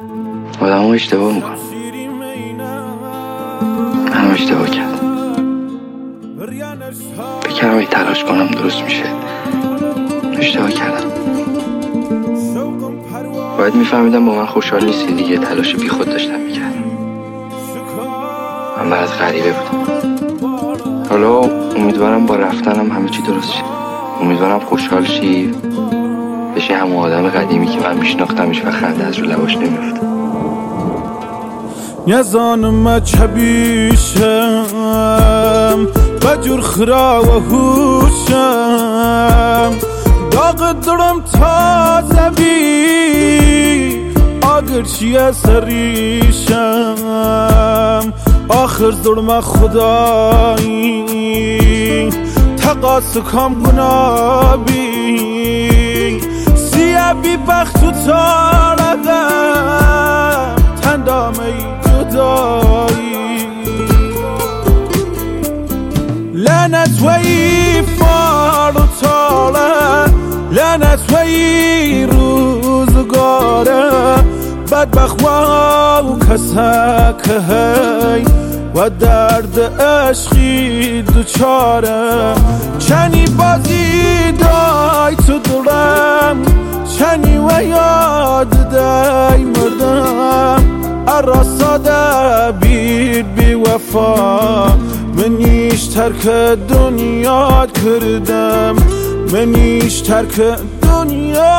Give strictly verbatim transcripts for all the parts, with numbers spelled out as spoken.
آدم ها اشتباه میکنم. من اشتباه کردم. بکرم ای تلاش کنم درست میشه. اشتباه کردم. باید میفهمیدم با من خوشحال نیستی دیگه. تلاش بی خود داشتم میکردم. من برات غریبه بودم. حالا امیدوارم با رفتنم همه چی درست شه. امیدوارم خوشحال شی، بشی همون آدم قدیمی که من میشناختمش و خنده از رو لباش نمیفته. یزانم چبیشم بجور خرا و هوشم داغ درم تازه بی آگر چیه سریشم آخر ظلم خدایی تقاس کام گنابی سیه بی بخت و تارقم تندامه جدایی لعنت و ای فال و طاله لعنت و ای روزگاره بدبخت و کسک هی و درد عشقی دوچاره چنی بازی دای تو دلم چنی و یاد دای مردم ارساده بید بی وفا منیش ترک دنیا کردم منیش ترک دنیا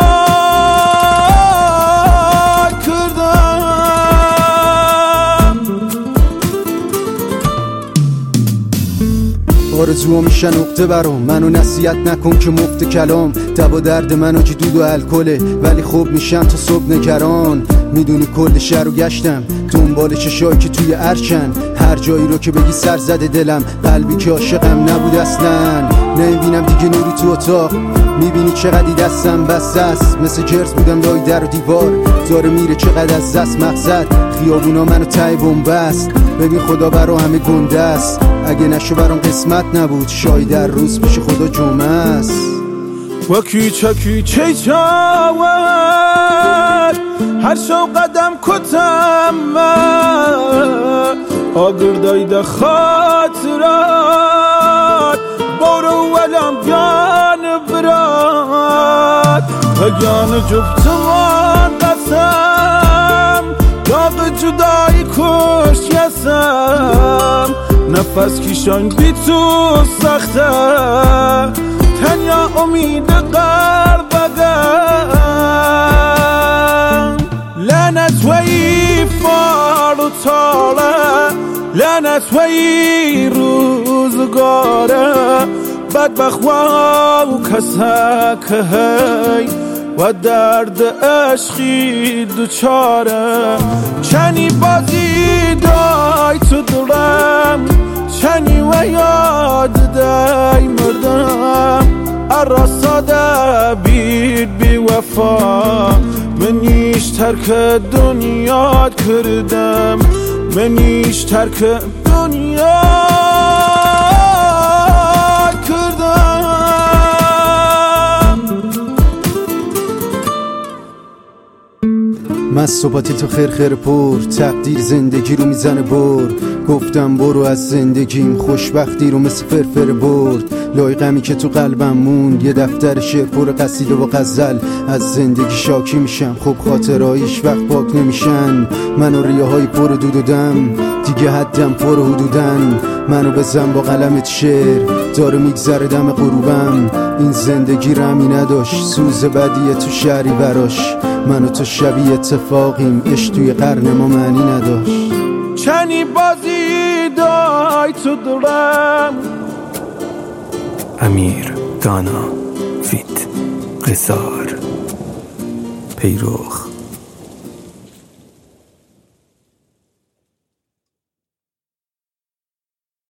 آرزوها میشن نقطه برام منو نصیحت نکن که مفت کلام دوا درد منو که دود و الکله ولی خوب میشم تا صبح نگران میدونی کل شهر رو گشتم دنبال چشایی که توی ارچن هر جایی رو که بگی سر زده دلم قلبی که عاشقم نبود اصلا نمیبینم دیگه نوری تو اتاق میبینی چقدر دستم بسته است مثل جرس بودم لای در و دیوار داره میره چقدر از دست مقصد خیابونا منو تای بنبست ببین خدا برا همه گنده است اگه نشو برام قسمت نبود شاید در روز پیش خدا جمعه است و کیچه کیچه جاود هر شو قدم کتم آگردای ده خاطرات برو ولم گان برات گان جبتوان قسم داغ جدایی کش یسم نفس کشان بی تو سخته تنیا امید قلبم لعنت و ای فال و طاله لعنت و ای روزگاره بدبخت و کسک هی و درد عشقی دوچاره چنی بازی دای تو دلم چنی و یاد دای مردم ارساده بید بی وفا منیش ترک دنیا کردم منیش ترک دنیا من صحبتی تو خیر خیر پر تقدیر زندگی رو میزنه بر گفتم برو از زندگیم خوشبختی رو مثل فرفر برد لای غمی که تو قلبم موند یه دفتر شعر پر قصیده و غزل از زندگی شاکی میشم خب خاطرهایش وقت پاک نمیشن منو ریاهای پر دود و دم دیگه حدم پر حدودن منو بزن با قلمت شعر داره میگذره دم غروبم این زندگی رمی نداشت سوز بدیه تو شهری براش منو تو شبیه اتفاقیم عشق توی قرن ما معنی نداشت چنی بازی دای تو دلم امیر گانا فیت قصار پیروخ